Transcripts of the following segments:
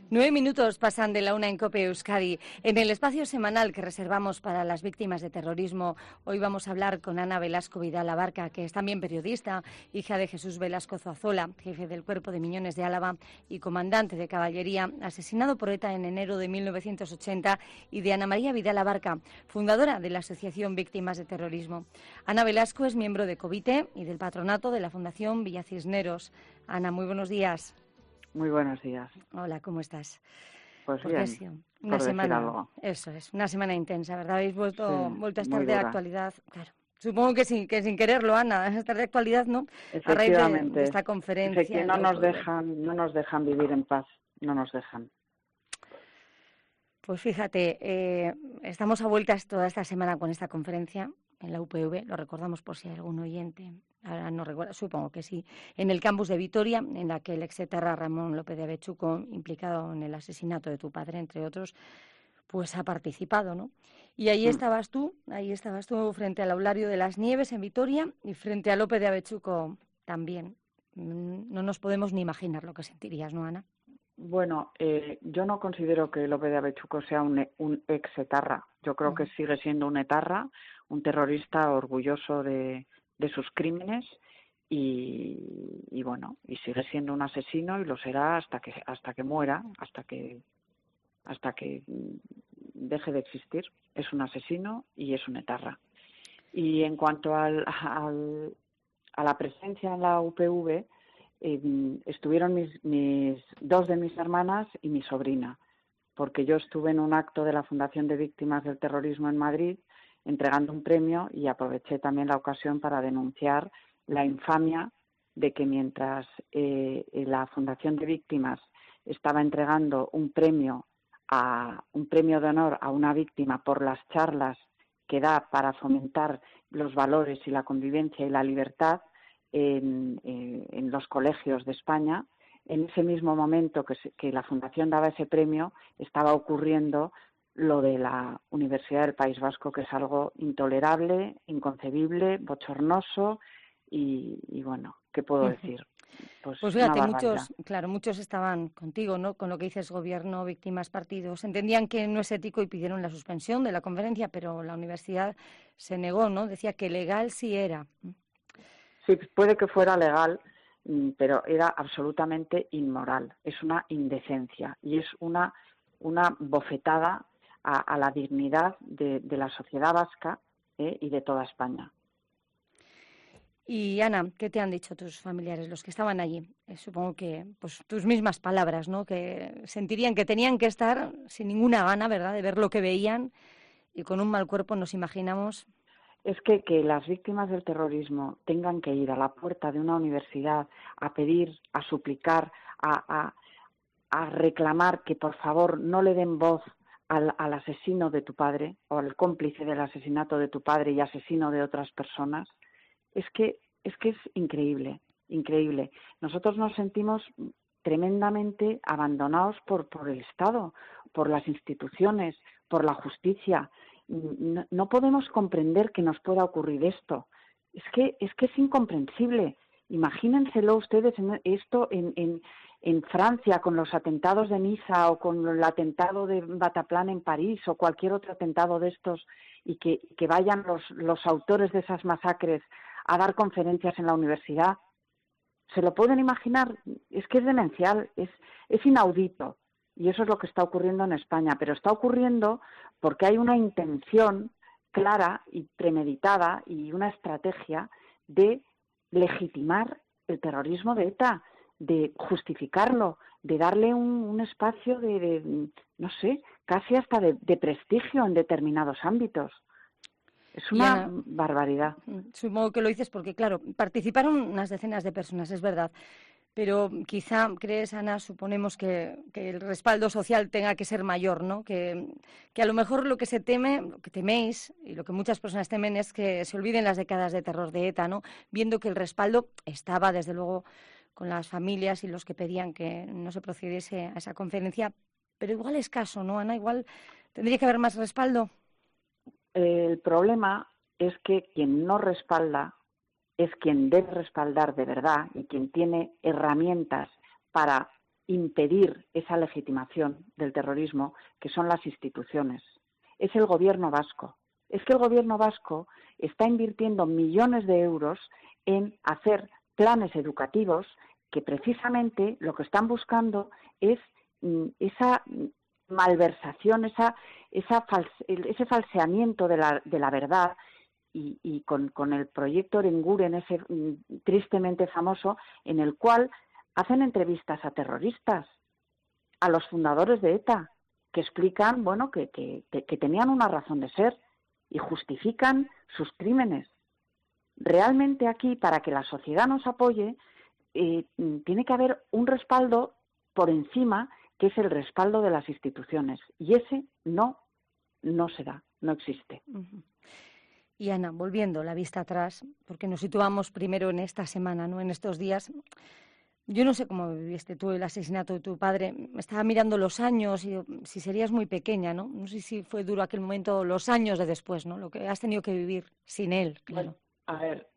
9 minutos pasan de la 1 en COPE Euskadi. En el espacio semanal que reservamos para las víctimas de terrorismo, hoy vamos a hablar con Ana Velasco Vidal Abarca, que es también periodista, hija de Jesús Velasco Zuazola, jefe del Cuerpo de Miñones de Álava y comandante de caballería, asesinado por ETA en enero de 1980, y de Ana María Vidal Abarca, fundadora de la Asociación Víctimas de Terrorismo. Ana Velasco es miembro de COVITE y del patronato de la Fundación Villa Cisneros. Ana, muy buenos días. Muy buenos días. Hola, ¿cómo estás? Pues Porque ha bien, sido una por decir semana, algo. eso es, una semana intensa, ¿verdad? Habéis vuelto a estar Muy de dura. actualidad, claro. Supongo que sin quererlo, Ana, estar de actualidad, ¿no? A raíz de Efectivamente, esta es conferencia que en la UPV. no nos dejan vivir en paz, no nos dejan. Pues fíjate, estamos a vueltas toda esta semana con esta conferencia en la UPV, lo recordamos por si hay algún oyente, ahora no recuerdo, supongo que sí, en el campus de Vitoria, en la que el exetarra Ramón López de Avechuco, implicado en el asesinato de tu padre, entre otros, pues ha participado, ¿no? Y ahí estabas tú frente al Aulario de las Nieves en Vitoria y frente a López de Avechuco también. No nos podemos ni imaginar lo que sentirías, ¿no, Ana? Bueno, yo no considero que López de Avechuco sea un ex-etarra. Yo creo que sigue siendo un etarra, un terrorista orgulloso de sus crímenes y bueno, y sigue siendo un asesino y lo será hasta que muera, hasta que deje de existir. Es un asesino y es un etarra. Y en cuanto a la presencia en la UPV, estuvieron dos de mis hermanas y mi sobrina, porque yo estuve en un acto de la Fundación de Víctimas del Terrorismo en Madrid entregando un premio y aproveché también la ocasión para denunciar la infamia de que mientras la Fundación de Víctimas estaba entregando un premio de honor a una víctima por las charlas que da para fomentar los valores y la convivencia y la libertad en los colegios de España, en ese mismo momento que la Fundación daba ese premio, estaba ocurriendo lo de la Universidad del País Vasco, que es algo intolerable, inconcebible, bochornoso y bueno, ¿qué puedo decir? Pues una Fíjate, barbaridad. muchos estaban contigo, ¿no? Con lo que dices, gobierno, víctimas, partidos. Entendían que no es ético y pidieron la suspensión de la conferencia, pero la universidad se negó, ¿no? Decía que legal sí era. Sí, puede que fuera legal, pero era absolutamente inmoral. Es una indecencia y es una bofetada a la dignidad de la sociedad vasca y de toda España. Y Ana, ¿qué te han dicho tus familiares, los que estaban allí? Supongo que pues tus mismas palabras, ¿no? Que sentirían que tenían que estar sin ninguna gana, ¿verdad?, de ver lo que veían y con un mal cuerpo nos imaginamos. Es que las víctimas del terrorismo tengan que ir a la puerta de una universidad a pedir, a suplicar, a reclamar que por favor no le den voz al asesino de tu padre o al cómplice del asesinato de tu padre y asesino de otras personas, es increíble, increíble. Nosotros nos sentimos tremendamente abandonados por el Estado, por las instituciones, por la justicia. No podemos comprender que nos pueda ocurrir esto. Es que es incomprensible. Imagínenselo ustedes esto en Francia con los atentados de Niza o con el atentado de Bataclan en París o cualquier otro atentado de estos y que vayan los autores de esas masacres a dar conferencias en la universidad. ¿Se lo pueden imaginar? Es que es demencial, es inaudito. Y eso es lo que está ocurriendo en España. Pero está ocurriendo porque hay una intención clara y premeditada y una estrategia de legitimar el terrorismo de ETA, de justificarlo, de darle un espacio no sé, casi hasta de prestigio en determinados ámbitos. Es Y una Ana, barbaridad. supongo que lo dices porque, claro, participaron unas decenas de personas, es verdad. Pero quizá, crees, Ana, suponemos que el respaldo social tenga que ser mayor, ¿no? Que a lo mejor lo que se teme, lo que teméis y lo que muchas personas temen es que se olviden las décadas de terror de ETA, ¿no? Viendo que el respaldo estaba, desde luego, con las familias y los que pedían que no se procediese a esa conferencia, pero igual es escaso, ¿no, Ana? Igual tendría que haber más respaldo. El problema es que quien no respalda es quien debe respaldar de verdad y quien tiene herramientas para impedir esa legitimación del terrorismo, que son las instituciones. Es el gobierno vasco. Es que el gobierno vasco está invirtiendo millones de euros en hacer planes educativos que precisamente lo que están buscando es esa malversación, ese falseamiento de la verdad, y con el proyecto Aranguren, ese tristemente famoso, en el cual hacen entrevistas a terroristas, a los fundadores de ETA, que explican, bueno, que tenían una razón de ser y justifican sus crímenes. Realmente aquí, para que la sociedad nos apoye, tiene que haber un respaldo por encima, que es el respaldo de las instituciones. Y ese no se da, no existe. Uh-huh. Y Ana, volviendo la vista atrás, porque nos situamos primero en esta semana, ¿no? En estos días. Yo no sé cómo viviste tú el asesinato de tu padre. Estaba mirando los años y si serías muy pequeña, ¿no? No sé si fue duro aquel momento, los años de después, ¿no? Lo que has tenido que vivir sin él, claro. Bueno, a ver,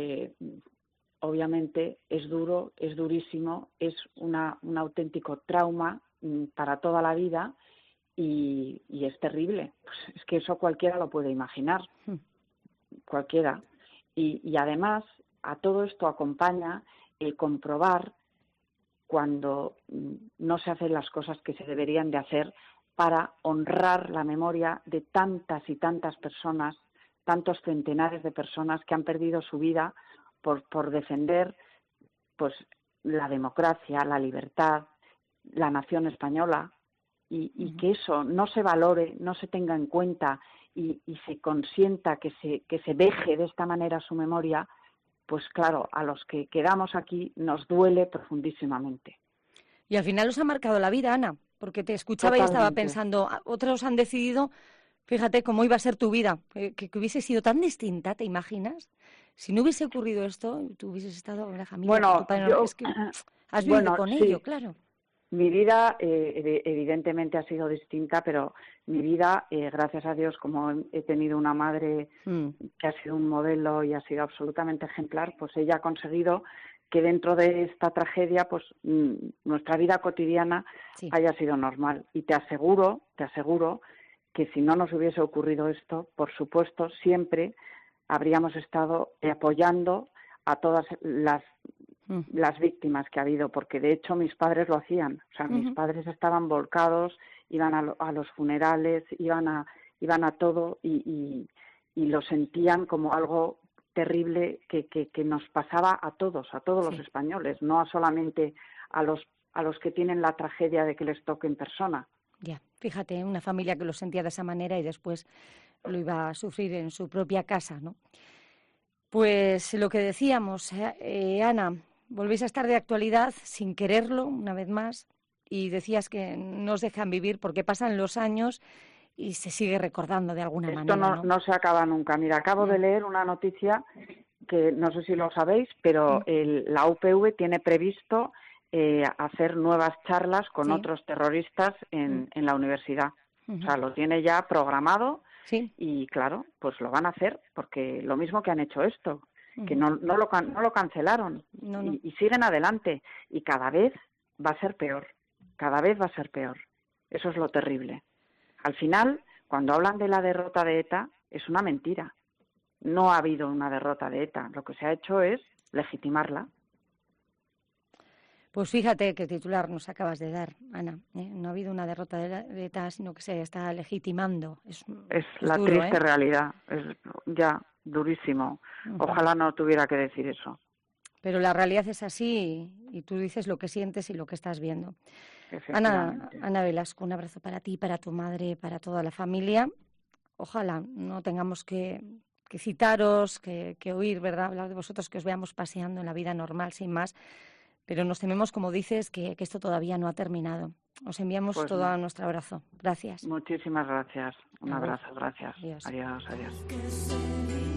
obviamente es duro, es durísimo, es un auténtico trauma para toda la vida y es terrible. Pues es que eso cualquiera lo puede imaginar, cualquiera. Y además a todo esto acompaña el comprobar cuando no se hacen las cosas que se deberían de hacer para honrar la memoria de tantas y tantas personas, tantos centenares de personas que han perdido su vida por defender pues la democracia, la libertad, la nación española, y que eso no se valore, no se tenga en cuenta y se consienta que se veje de esta manera su memoria, pues claro, a los que quedamos aquí nos duele profundísimamente. Y al final os ha marcado la vida, Ana, porque te escuchaba y estaba pensando, otros han decidido, fíjate cómo iba a ser tu vida, que hubiese sido tan distinta, ¿te imaginas? Si no hubiese ocurrido esto, tú hubieses estado en la familia. Bueno, tu padre, es que has vivido con ello, claro. Mi vida evidentemente ha sido distinta, pero mi vida, gracias a Dios, como he tenido una madre que ha sido un modelo y ha sido absolutamente ejemplar, pues ella ha conseguido que dentro de esta tragedia, pues nuestra vida cotidiana haya sido normal. Y te aseguro que si no nos hubiese ocurrido esto, por supuesto, siempre habríamos estado apoyando a todas las víctimas que ha habido, porque de hecho mis padres lo hacían. O sea, mis padres estaban volcados, iban a los funerales, iban a todo y lo sentían como algo terrible que nos pasaba a todos los españoles, no solamente a los que tienen la tragedia de que les toque en persona. Ya, fíjate, una familia que lo sentía de esa manera y después lo iba a sufrir en su propia casa, ¿no? Pues lo que decíamos, Ana, volvéis a estar de actualidad sin quererlo, una vez más, y decías que no os dejan vivir porque pasan los años y se sigue recordando de alguna manera. Esto no se acaba nunca. Mira, acabo de leer una noticia que no sé si lo sabéis, pero la UPV tiene previsto hacer nuevas charlas con otros terroristas en la universidad. O sea, lo tiene ya programado y claro, pues lo van a hacer porque lo mismo que han hecho esto, que no lo cancelaron y siguen adelante y cada vez va a ser peor, Eso es lo terrible. Al final, cuando hablan de la derrota de ETA, es una mentira. No ha habido una derrota de ETA. Lo que se ha hecho es legitimarla. Pues fíjate qué titular nos acabas de dar, Ana. No ha habido una derrota de ETA, sino que se está legitimando. Es la duro, triste realidad. Es ya durísimo. Ojalá no tuviera que decir eso. Pero la realidad es así y tú dices lo que sientes y lo que estás viendo. Ana Velasco, un abrazo para ti, para tu madre, para toda la familia. Ojalá no tengamos que citaros, que oír, ¿verdad? Hablar de vosotros, que os veamos paseando en la vida normal, sin más. Pero nos tememos, como dices, que esto todavía no ha terminado. Os enviamos todo nuestro abrazo. Gracias. Muchísimas gracias. Un abrazo, gracias. Adiós.